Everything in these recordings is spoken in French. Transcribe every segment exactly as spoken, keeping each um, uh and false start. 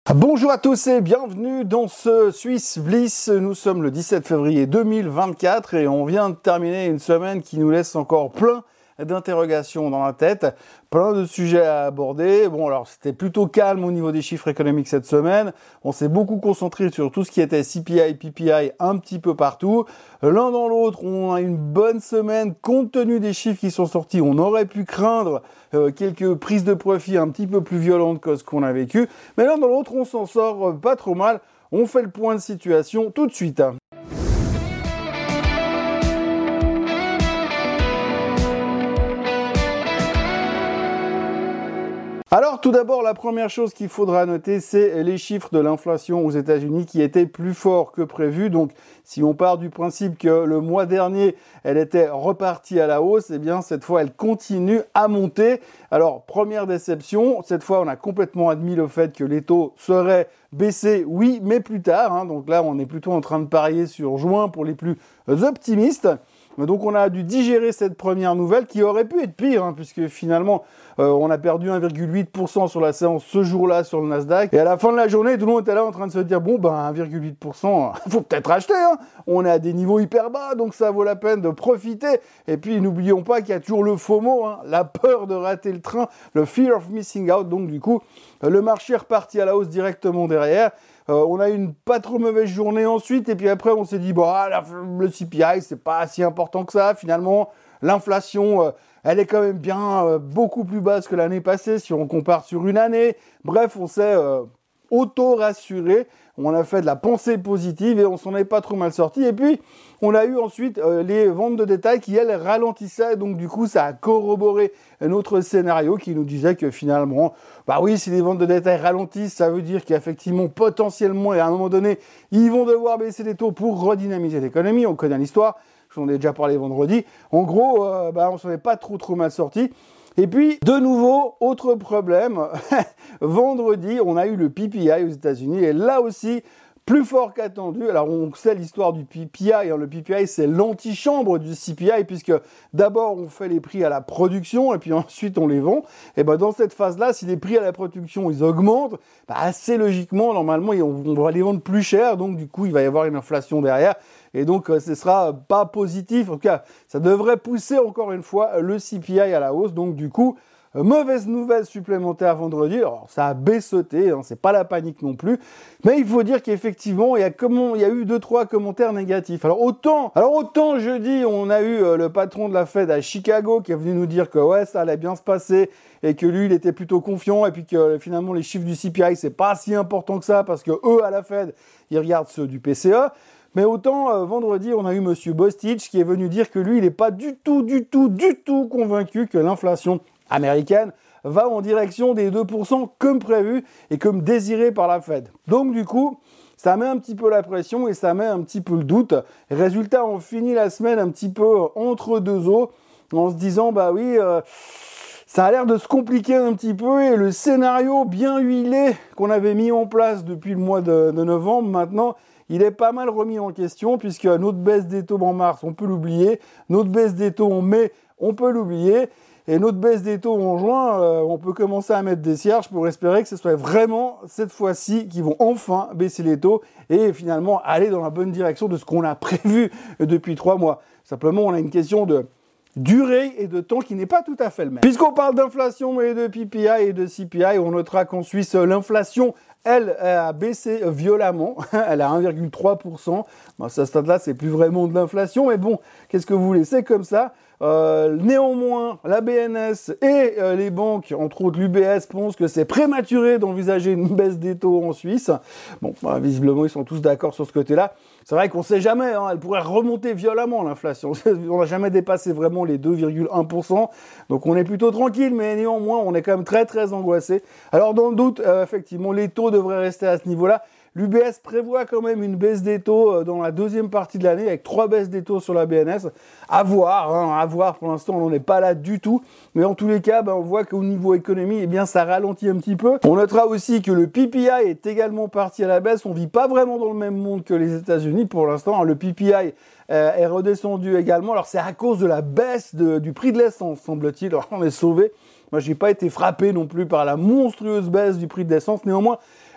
Bonjour à tous et bienvenue dans ce Swiss Bliss. Nous sommes le dix-sept février deux mille vingt-quatre et on vient de terminer une semaine qui nous laisse encore plein d'interrogations dans la tête, plein de sujets à aborder. Bon, alors c'était plutôt calme au niveau des chiffres économiques cette semaine. On s'est beaucoup concentré sur tout ce qui était C P I, P P I un petit peu partout. L'un dans l'autre, on a une bonne semaine compte tenu des chiffres qui sont sortis. On aurait pu craindre euh, quelques prises de profit un petit peu plus violentes que ce qu'on a vécu. Mais l'un dans l'autre, on s'en sort euh, pas trop mal. On fait le point de situation tout de suite. Alors tout d'abord, la première chose qu'il faudra noter, c'est les chiffres de l'inflation aux États-Unis qui étaient plus forts que prévu. Donc si on part du principe que le mois dernier, elle était repartie à la hausse, eh bien cette fois, elle continue à monter. Alors première déception, cette fois, on a complètement admis le fait que les taux seraient baissés, oui, mais plus tard. Hein. Donc là, on est plutôt en train de parier sur juin pour les plus optimistes. Donc on a dû digérer cette première nouvelle qui aurait pu être pire, hein, puisque finalement euh, on a perdu un virgule huit pour cent sur la séance ce jour-là sur le Nasdaq. Et à la fin de la journée, tout le monde était là en train de se dire bon ben un virgule huit pour cent, il faut peut-être acheter. Hein. On est à des niveaux hyper bas, donc ça vaut la peine de profiter. Et puis n'oublions pas qu'il y a toujours le FOMO, hein, la peur de rater le train, le fear of missing out. Donc du coup, le marché est reparti à la hausse directement derrière. Euh, on a eu une pas trop mauvaise journée ensuite, et puis après on s'est dit bon, ah, la, le C P I c'est pas si important que ça. Finalement, l'inflation, euh, elle est quand même bien euh, beaucoup plus basse que l'année passée si on compare sur une année. Bref, on s'est euh, auto-rassuré, on a fait de la pensée positive et on s'en est pas trop mal sorti. Et puis on a eu ensuite euh, les ventes de détail qui elles ralentissaient, donc du coup ça a corroboré notre scénario qui nous disait que finalement, bah oui, si les ventes de détail ralentissent, ça veut dire qu'effectivement potentiellement et à un moment donné, ils vont devoir baisser les taux pour redynamiser l'économie. On connaît l'histoire, j'en ai déjà parlé vendredi. En gros, euh, bah on s'en est pas trop trop mal sorti. Et puis, de nouveau, autre problème, vendredi, on a eu le P P I aux États-Unis, et là aussi, plus fort qu'attendu. Alors, on sait l'histoire du P P I, hein. Le P P I, c'est l'antichambre du C P I, puisque d'abord, on fait les prix à la production, et puis ensuite, on les vend. Et ben, dans cette phase-là, si les prix à la production, ils augmentent, bah, assez logiquement, normalement, on va les vendre plus cher, donc du coup, il va y avoir une inflation derrière. Et donc, euh, ce sera pas positif. En tout cas, ça devrait pousser encore une fois le C P I à la hausse. Donc, du coup, euh, mauvaise nouvelle supplémentaire vendredi. Alors, ça a baissauté, hein, c'est pas la panique non plus. Mais il faut dire qu'effectivement, il y a comment, il y a eu deux, trois commentaires négatifs. Alors, autant, alors autant jeudi, on a eu euh, le patron de la Fed à Chicago qui est venu nous dire que ouais, ça allait bien se passer et que lui, il était plutôt confiant et puis que euh, finalement, les chiffres du C P I, c'est pas si important que ça parce que eux, à la Fed, ils regardent ceux du P C E. Mais autant, euh, vendredi, on a eu Monsieur Bostich qui est venu dire que lui, il n'est pas du tout, du tout, du tout convaincu que l'inflation américaine va en direction des deux pour cent comme prévu et comme désiré par la Fed. Donc du coup, ça met un petit peu la pression et ça met un petit peu le doute. Résultat, on finit la semaine un petit peu entre deux eaux en se disant, bah oui, euh, ça a l'air de se compliquer un petit peu et le scénario bien huilé qu'on avait mis en place depuis le mois de, de novembre, maintenant, il est pas mal remis en question puisque notre baisse des taux en mars, on peut l'oublier. Notre baisse des taux en mai, on peut l'oublier. Et notre baisse des taux en juin, euh, on peut commencer à mettre des cierges pour espérer que ce soit vraiment cette fois-ci qu'ils vont enfin baisser les taux et finalement aller dans la bonne direction de ce qu'on a prévu depuis trois mois. Simplement, on a une question de durée et de temps qui n'est pas tout à fait le même. Puisqu'on parle d'inflation et de P P I et de C P I, on notera qu'en Suisse, l'inflation, elle, a baissé violemment. Elle a un virgule trois pour cent. Bon, à ce stade-là, c'est plus vraiment de l'inflation, mais bon, qu'est-ce que vous voulez, c'est comme ça. Euh, néanmoins, la B N S et euh, les banques, entre autres l'U B S, pensent que c'est prématuré d'envisager une baisse des taux en Suisse. Bon, bah, visiblement, ils sont tous d'accord sur ce côté-là. C'est vrai qu'on ne sait jamais, hein, elle pourrait remonter violemment l'inflation. On n'a jamais dépassé vraiment les deux virgule un pour cent. Donc on est plutôt tranquille, mais néanmoins, on est quand même très très angoissé. Alors dans le doute, euh, effectivement, les taux devraient rester à ce niveau-là. L'U B S prévoit quand même une baisse des taux dans la deuxième partie de l'année, avec trois baisses des taux sur la B N S. À voir, hein, à voir. Pour l'instant, on n'en est pas là du tout. Mais en tous les cas, ben, on voit qu'au niveau économie, eh bien, ça ralentit un petit peu. On notera aussi que le P P I est également parti à la baisse. On vit pas vraiment dans le même monde que les États-Unis pour l'instant. Le P P I euh, est redescendu également. Alors, c'est à cause de la baisse de, du prix de l'essence, semble-t-il. Alors, on est sauvé. Moi, j'ai pas été frappé non plus par la monstrueuse baisse du prix de l'essence. Néanmoins,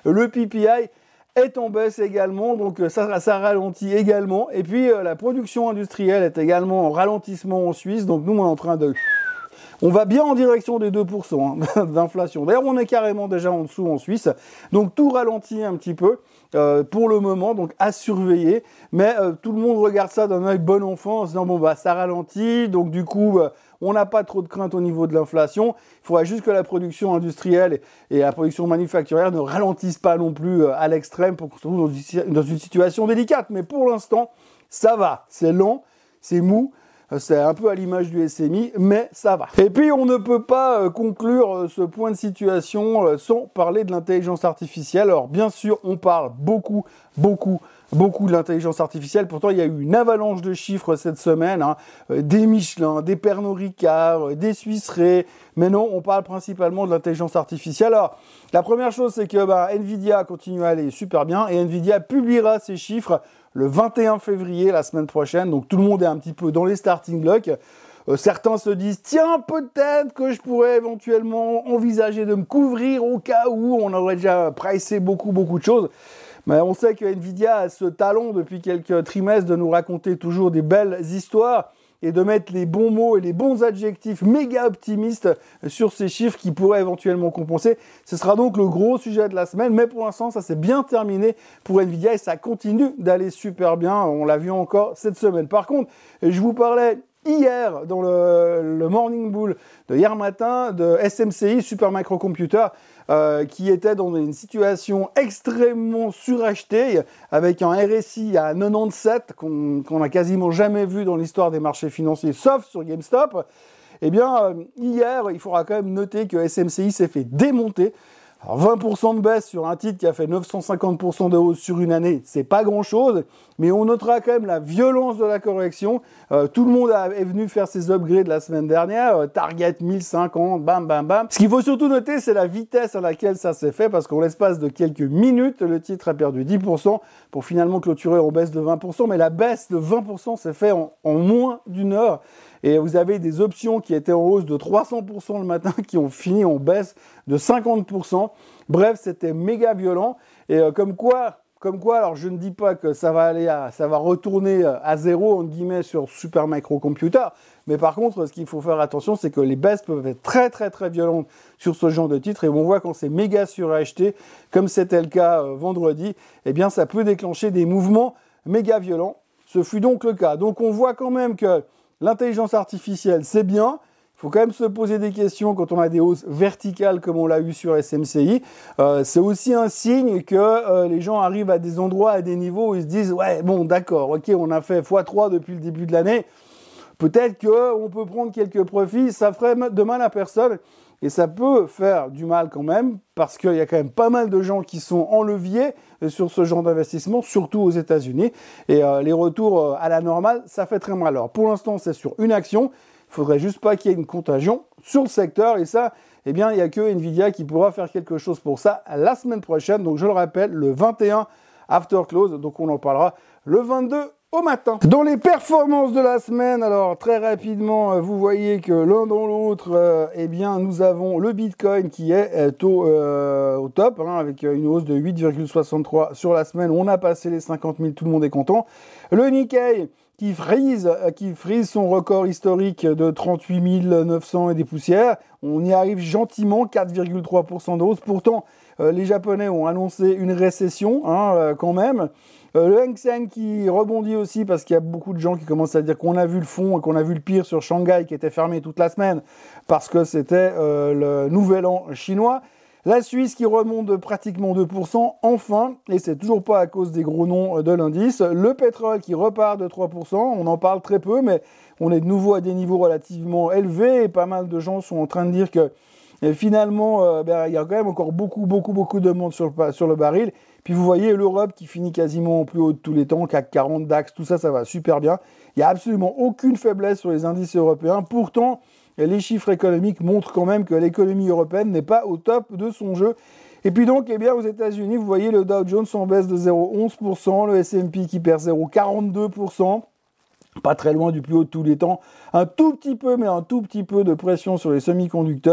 Le P P I est en baisse également, donc ça, ça ralentit également. Et puis euh, la production industrielle est également en ralentissement en Suisse, donc nous on est en train de... On va bien en direction des deux pour cent hein, d'inflation. D'ailleurs, on est carrément déjà en dessous en Suisse. Donc, tout ralentit un petit peu euh, pour le moment, donc à surveiller. Mais euh, tout le monde regarde ça d'un œil bon enfant en se disant, bon, bah, ça ralentit. Donc, du coup, bah, on n'a pas trop de crainte au niveau de l'inflation. Il faudra juste que la production industrielle et, et la production manufacturière ne ralentissent pas non plus euh, à l'extrême pour qu'on se trouve dans, dans une situation délicate. Mais pour l'instant, ça va. C'est lent, c'est mou. C'est un peu à l'image du S M I, mais ça va. Et puis, on ne peut pas euh, conclure euh, ce point de situation euh, sans parler de l'intelligence artificielle. Alors, bien sûr, on parle beaucoup, beaucoup, beaucoup de l'intelligence artificielle. Pourtant, il y a eu une avalanche de chiffres cette semaine. Hein. Euh, des Michelin, des Pernod Ricard, euh, des Suisse Re. Mais non, on parle principalement de l'intelligence artificielle. Alors, la première chose, c'est que bah, Nvidia continue à aller super bien. Et Nvidia publiera ses chiffres le vingt et un février, la semaine prochaine. Donc, tout le monde est un petit peu dans les starting blocks. Euh, certains se disent, tiens, peut-être que je pourrais éventuellement envisager de me couvrir au cas où on aurait déjà pricé beaucoup, beaucoup de choses. Mais on sait que Nvidia a ce talent depuis quelques trimestres de nous raconter toujours des belles histoires et de mettre les bons mots et les bons adjectifs méga optimistes sur ces chiffres qui pourraient éventuellement compenser. Ce sera donc le gros sujet de la semaine, mais pour l'instant, ça s'est bien terminé pour Nvidia et ça continue d'aller super bien. On l'a vu encore cette semaine. Par contre, je vous parlais hier dans le, le Morning Bull de hier matin de S M C I, Super Microcomputer, euh, qui était dans une situation extrêmement surachetée avec un R S I à quatre-vingt-dix-sept qu'on qu'on n'a quasiment jamais vu dans l'histoire des marchés financiers, sauf sur GameStop. Eh bien, euh, hier, il faudra quand même noter que S M C I s'est fait démonter. Alors vingt pour cent de baisse sur un titre qui a fait neuf cent cinquante pour cent de hausse sur une année, c'est pas grand-chose, mais on notera quand même la violence de la correction. Euh, tout le monde a, est venu faire ses upgrades la semaine dernière, euh, Target mille cinquante, bam bam bam. Ce qu'il faut surtout noter, c'est la vitesse à laquelle ça s'est fait, parce qu'en l'espace de quelques minutes, le titre a perdu dix pour cent pour finalement clôturer en baisse de vingt pour cent, mais la baisse de vingt pour cent s'est fait en, en moins d'une heure. Et vous avez des options qui étaient en hausse de trois cents pour cent le matin qui ont fini en baisse de cinquante pour cent. Bref, c'était méga violent. Et euh, comme quoi, comme quoi, alors je ne dis pas que ça va aller à, ça va retourner à zéro, entre guillemets, sur Super Microcomputer. Mais par contre, ce qu'il faut faire attention, c'est que les baisses peuvent être très, très, très violentes sur ce genre de titre. Et on voit quand c'est méga suracheté, comme c'était le cas euh, vendredi, eh bien, ça peut déclencher des mouvements méga violents. Ce fut donc le cas. Donc, on voit quand même que l'intelligence artificielle, c'est bien. Il faut quand même se poser des questions quand on a des hausses verticales comme on l'a eu sur S M C I. Euh, c'est aussi un signe que euh, les gens arrivent à des endroits, à des niveaux où ils se disent « Ouais, bon, d'accord, ok, on a fait fois trois depuis le début de l'année. Peut-être qu'on peut prendre quelques profits, ça ferait de mal à personne. » Et ça peut faire du mal quand même, parce qu'il y a quand même pas mal de gens qui sont en levier sur ce genre d'investissement, surtout aux États-Unis. Et euh, les retours à la normale, ça fait très mal. Alors pour l'instant, c'est sur une action. Il faudrait juste pas qu'il y ait une contagion sur le secteur. Et ça, eh bien, il n'y a que Nvidia qui pourra faire quelque chose pour ça la semaine prochaine. Donc je le rappelle, le vingt et un after close. Donc on en parlera le vingt-deux au matin. Dans les performances de la semaine, alors très rapidement, vous voyez que l'un dans l'autre, euh, eh bien, nous avons le Bitcoin qui est au, euh, au top, hein, avec une hausse de huit virgule soixante-trois sur la semaine. On a passé les cinquante mille, tout le monde est content. Le Nikkei qui frise, qui frise son record historique de trente-huit mille neuf cents et des poussières. On y arrive gentiment, quatre virgule trois pour cent de hausse. Pourtant, euh, les Japonais ont annoncé une récession, hein, euh, quand même. Euh, le Hang Seng qui rebondit aussi parce qu'il y a beaucoup de gens qui commencent à dire qu'on a vu le fond et qu'on a vu le pire sur Shanghai qui était fermé toute la semaine parce que c'était euh, le nouvel an chinois. La Suisse qui remonte de pratiquement deux pour cent, enfin, et c'est toujours pas à cause des gros noms de l'indice. Le pétrole qui repart de trois pour cent, on en parle très peu, mais on est de nouveau à des niveaux relativement élevés et pas mal de gens sont en train de dire que et finalement, euh, ben, il y a quand même encore beaucoup, beaucoup, beaucoup de monde sur le, sur le baril. Puis vous voyez l'Europe qui finit quasiment au plus haut de tous les temps, C A C quarante, DAX, tout ça, ça va super bien. Il n'y a absolument aucune faiblesse sur les indices européens. Pourtant, les chiffres économiques montrent quand même que l'économie européenne n'est pas au top de son jeu. Et puis donc, eh bien, aux États-Unis, vous voyez le Dow Jones en baisse de zéro virgule onze pour cent, le S and P qui perd zéro virgule quarante-deux pour cent. Pas très loin du plus haut de tous les temps. Un tout petit peu, mais un tout petit peu de pression sur les semi-conducteurs.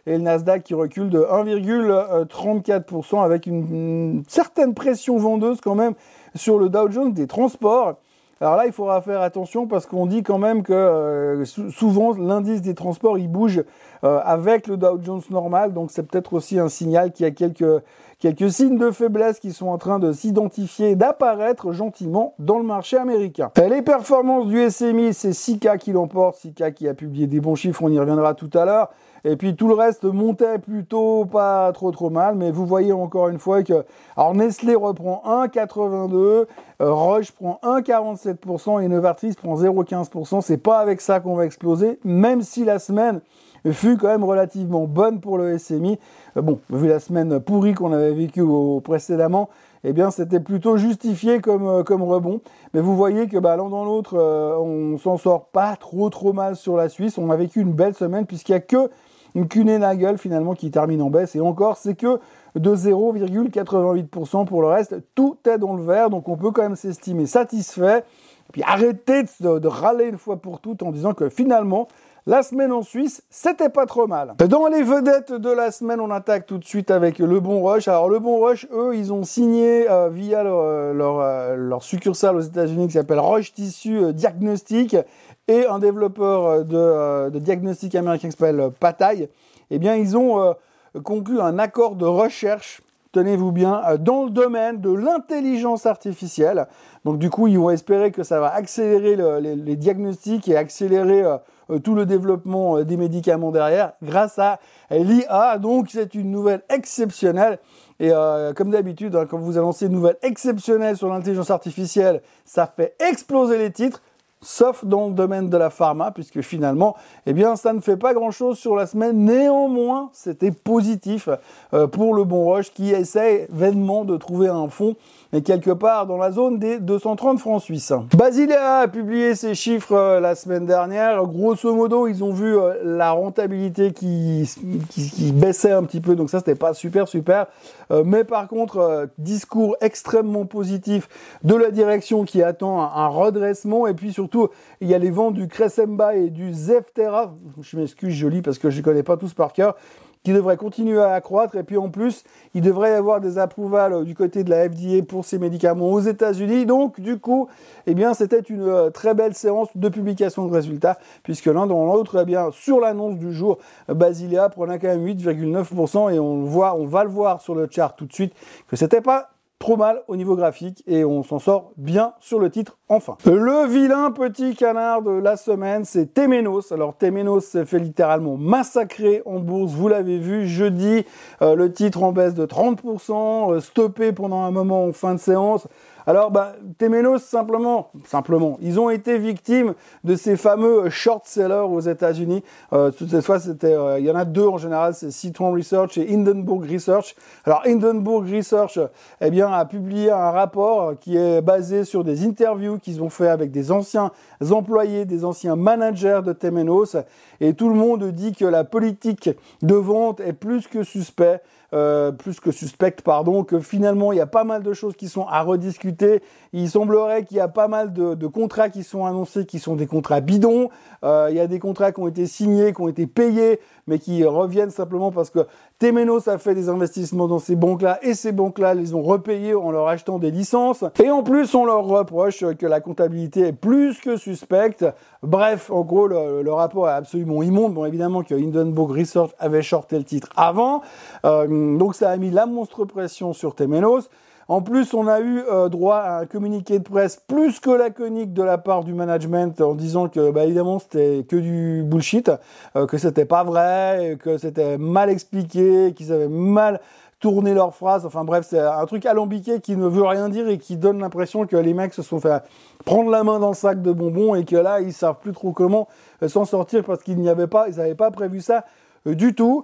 et le Nasdaq qui recule de un virgule trente-quatre pour cent avec une, une certaine pression vendeuse quand même sur le Dow Jones des transports. Alors là, il faudra faire attention parce qu'on dit quand même que euh, souvent l'indice des transports il bouge euh, avec le Dow Jones normal, donc c'est peut-être aussi un signal qu'il y a quelques quelques signes de faiblesse qui sont en train de s'identifier et d'apparaître gentiment dans le marché américain. Et les performances du S M I, c'est Sika qui l'emporte, Sika qui a publié des bons chiffres, on y reviendra tout à l'heure. Et puis tout le reste montait plutôt pas trop trop mal, mais vous voyez encore une fois que alors Nestlé reprend un virgule quatre-vingt-deux, euh, Roche prend un virgule quarante-sept pour cent et Novartis prend zéro virgule quinze pour cent. C'est pas avec ça qu'on va exploser, même si la semaine fut quand même relativement bonne pour le S M I. Euh, bon, vu la semaine pourrie qu'on avait vécue au, précédemment, eh bien c'était plutôt justifié comme euh, comme rebond. Mais vous voyez que bah, l'un dans l'autre, euh, on s'en sort pas trop trop mal sur la Suisse. On a vécu une belle semaine puisqu'il y a que une Kuehne+Nagel finalement qui termine en baisse et encore c'est que de zéro virgule quatre-vingt-huit pour cent pour le reste, tout est dans le vert donc on peut quand même s'estimer satisfait et puis arrêter de, de râler une fois pour toutes en disant que finalement la semaine en Suisse, c'était pas trop mal. Dans les vedettes de la semaine, on attaque tout de suite avec le Bon Rush. Alors le Bon Rush, eux, ils ont signé euh, via leur, leur, euh, leur succursale aux États-Unis qui s'appelle Roche Tissue Diagnostic et un développeur de, euh, de diagnostic américain qui s'appelle Pataille. Eh bien, ils ont euh, conclu un accord de recherche, tenez-vous bien, euh, dans le domaine de l'intelligence artificielle. Donc du coup, ils vont espérer que ça va accélérer le, les, les diagnostics et accélérer euh, tout le développement euh, des médicaments derrière grâce à l'I A. Donc c'est une nouvelle exceptionnelle. Et euh, comme d'habitude, hein, quand vous annoncez une nouvelle exceptionnelle sur l'intelligence artificielle, ça fait exploser les titres. Sauf dans le domaine de la pharma, puisque finalement, eh bien, ça ne fait pas grand-chose sur la semaine. Néanmoins, c'était positif euh, pour le Bon Rush qui essaie vainement de trouver un fond et quelque part dans la zone des deux cent trente francs suisses. Basilea a publié ses chiffres euh, la semaine dernière. Grosso modo, ils ont vu euh, la rentabilité qui, qui, qui baissait un petit peu, donc ça, c'était pas super, super. Euh, mais par contre, euh, discours extrêmement positif de la direction qui attend un, un redressement et puis surtout, il y a les ventes du Cresemba et du Zevtera, je m'excuse, je lis parce que je ne connais pas tous par cœur, qui devraient continuer à accroître. Et puis en plus, il devrait y avoir des approvals du côté de la F D A pour ces médicaments aux États-Unis. Donc du coup, eh bien, c'était une euh, très belle séance de publication de résultats, puisque l'un dans l'autre, eh bien, sur l'annonce du jour, Basilea prenait quand même huit virgule neuf pour cent et on le voit, on va le voir sur le chart tout de suite que c'était pas trop mal au niveau graphique et on s'en sort bien sur le titre enfin. Le vilain petit canard de la semaine, c'est Temenos. Alors Temenos s'est fait littéralement massacrer en bourse, vous l'avez vu jeudi, euh, le titre en baisse de trente pour cent, euh, stoppé pendant un moment en fin de séance. Alors, bah, Temenos, simplement, simplement, ils ont été victimes de ces fameux short sellers aux États-Unis. Euh, cette fois, c'était, euh, il y en a deux en général, c'est Citron Research et Hindenburg Research. Alors, Hindenburg Research, eh bien, a publié un rapport qui est basé sur des interviews qu'ils ont fait avec des anciens employés, des anciens managers de Temenos. Et tout le monde dit que la politique de vente est plus que suspect. Euh, plus que suspecte, pardon, que finalement il y a pas mal de choses qui sont à rediscuter. Il semblerait qu'il y a pas mal de, de contrats qui sont annoncés, qui sont des contrats bidons. Euh, il y a des contrats qui ont été signés, qui ont été payés, mais qui reviennent simplement parce que Temenos a fait des investissements dans ces banques-là et ces banques-là les ont repayés en leur achetant des licences. Et en plus, on leur reproche que la comptabilité est plus que suspecte. Bref, en gros, le, le rapport est absolument immonde. Bon, évidemment que Hindenburg Research avait shorté le titre avant. Euh, donc, ça a mis la monstre pression sur Temenos. En plus, on a eu euh, droit à un communiqué de presse plus que laconique de la part du management en disant que, bah, évidemment, c'était que du bullshit, euh, que c'était pas vrai, que c'était mal expliqué, qu'ils avaient mal tourné leurs phrases. Enfin bref, c'est un truc alambiqué qui ne veut rien dire et qui donne l'impression que les mecs se sont fait prendre la main dans le sac de bonbons et que là, ils savent plus trop comment s'en sortir parce qu'ils n'y avaient pas, ils n'avaient pas prévu ça euh, du tout.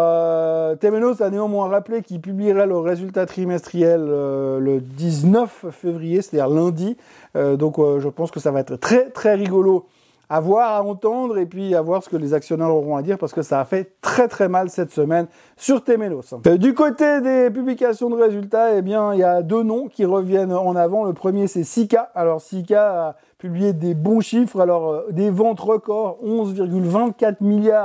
Euh, Temenos a néanmoins rappelé qu'il publierait le résultat trimestriel euh, le dix-neuf février, c'est-à-dire lundi. Euh, donc euh, je pense que ça va être très très rigolo à voir, à entendre et puis à voir ce que les actionnaires auront à dire parce que ça a fait très très mal cette semaine sur Temenos. Euh, du côté des publications de résultats, eh bien il y a deux noms qui reviennent en avant. Le premier c'est Sika. Alors Sika a publié des bons chiffres, alors euh, des ventes records, onze virgule vingt-quatre milliards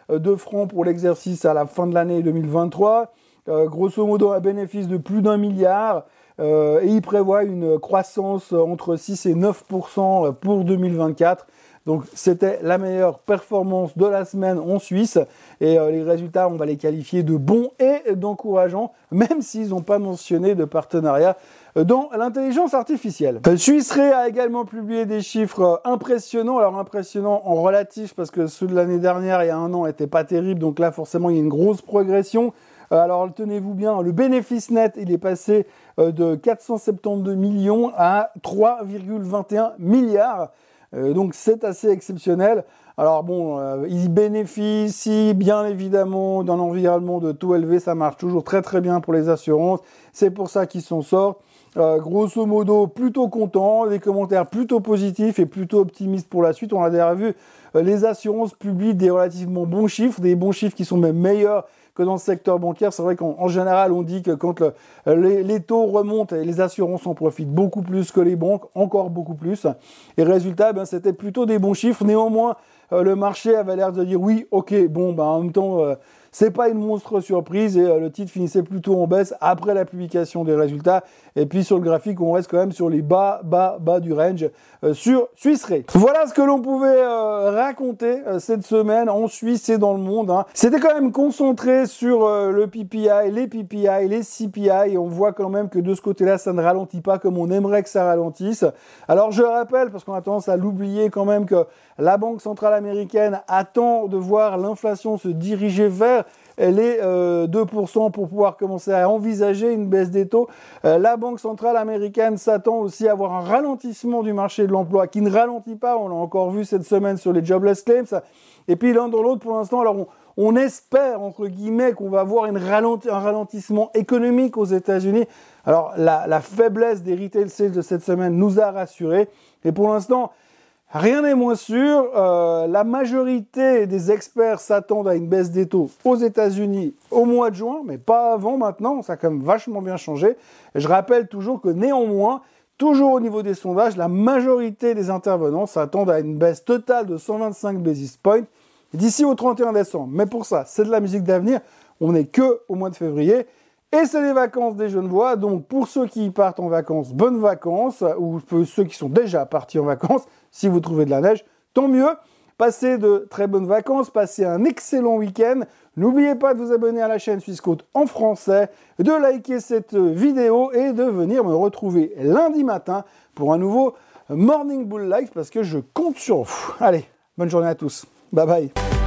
de francs pour l'exercice à la fin de l'année deux mille vingt-trois. Euh, grosso modo, un bénéfice de plus d'un milliard. Euh, et il prévoit une croissance entre six et neuf pour cent pour deux mille vingt-quatre. Donc c'était la meilleure performance de la semaine en Suisse et euh, les résultats, on va les qualifier de bons et d'encourageants, même s'ils n'ont pas mentionné de partenariat dans l'intelligence artificielle. Euh, Swiss Re a également publié des chiffres impressionnants, alors impressionnants en relatif parce que ceux de l'année dernière, il y a un an, n'étaient pas terribles, donc là forcément il y a une grosse progression. Alors tenez-vous bien, le bénéfice net, il est passé de quatre cent soixante-douze millions à trois virgule vingt et un milliards. Euh, donc c'est assez exceptionnel. Alors bon, euh, ils bénéficient bien évidemment d'un environnement de taux élevé, ça marche toujours très très bien pour les assurances, c'est pour ça qu'ils s'en sortent. Euh, grosso modo, plutôt content, des commentaires plutôt positifs et plutôt optimistes pour la suite. On a déjà vu, euh, les assurances publient des relativement bons chiffres, des bons chiffres qui sont même meilleurs que dans le secteur bancaire. C'est vrai qu'en en général, on dit que quand le, les, les taux remontent, les assurances en profitent beaucoup plus que les banques, encore beaucoup plus. Et résultat, ben, c'était plutôt des bons chiffres. Néanmoins, euh, le marché avait l'air de dire oui, ok, bon, ben, en même temps, euh, c'est pas une monstre surprise et euh, le titre finissait plutôt en baisse après la publication des résultats. Et puis sur le graphique, on reste quand même sur les bas, bas, bas du range euh, sur Swiss Re. Voilà ce que l'on pouvait euh, raconter euh, cette semaine en Suisse et dans le monde. Hein. C'était quand même concentré sur euh, le P P I, les P P I, les C P I. Et on voit quand même que de ce côté-là, ça ne ralentit pas comme on aimerait que ça ralentisse. Alors je rappelle, parce qu'on a tendance à l'oublier quand même, que la Banque centrale américaine attend de voir l'inflation se diriger vers les euh, deux pour cent pour pouvoir commencer à envisager une baisse des taux. Euh, la Banque centrale américaine s'attend aussi à avoir un ralentissement du marché de l'emploi qui ne ralentit pas. On l'a encore vu cette semaine sur les jobless claims. Et puis l'un dans l'autre, pour l'instant, alors on, on espère, entre guillemets, qu'on va avoir une ralenti, un ralentissement économique aux États-Unis. Alors la, la faiblesse des retail sales de cette semaine nous a rassurés. Et pour l'instant, rien n'est moins sûr. Euh, la majorité des experts s'attendent à une baisse des taux aux États-Unis au mois de juin, mais pas avant maintenant. Ça a quand même vachement bien changé. Et je rappelle toujours que néanmoins, toujours au niveau des sondages, la majorité des intervenants s'attendent à une baisse totale de cent vingt-cinq basis points d'ici au trente et un décembre. Mais pour ça, c'est de la musique d'avenir. On n'est que au mois de février. Et c'est les vacances des Genevois. Donc pour ceux qui partent en vacances, bonnes vacances. Ou ceux qui sont déjà partis en vacances, si vous trouvez de la neige, tant mieux. Passez de très bonnes vacances, passez un excellent week-end. N'oubliez pas de vous abonner à la chaîne Swissquote en français, de liker cette vidéo et de venir me retrouver lundi matin pour un nouveau Morning Bull Live parce que je compte sur vous. Allez, bonne journée à tous. Bye bye.